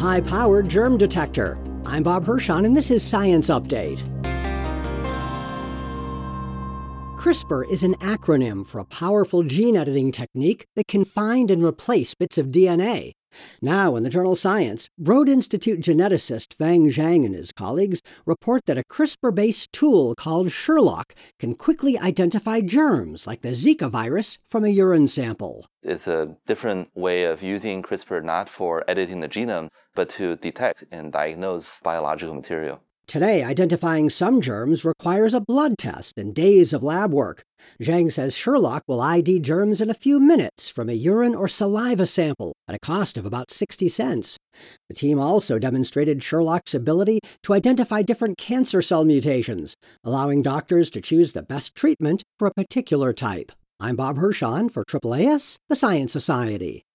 high-powered germ detector. I'm Bob Hirschon, and this is Science Update. CRISPR is an acronym for a powerful gene editing technique that can find and replace bits of DNA. Now, in the journal Science, Broad Institute geneticist Feng Zhang and his colleagues report that a CRISPR-based tool called Sherlock can quickly identify germs like the Zika virus from a urine sample. It's a different way of using CRISPR not for editing the genome, but to detect and diagnose biological material. Today, identifying some germs requires a blood test and days of lab work. Zhang says Sherlock will ID germs in a few minutes from a urine or saliva sample at a cost of about 60 cents. The team also demonstrated Sherlock's ability to identify different cancer cell mutations, allowing doctors to choose the best treatment for a particular type. I'm Bob Hirschon for AAAS, the Science Society.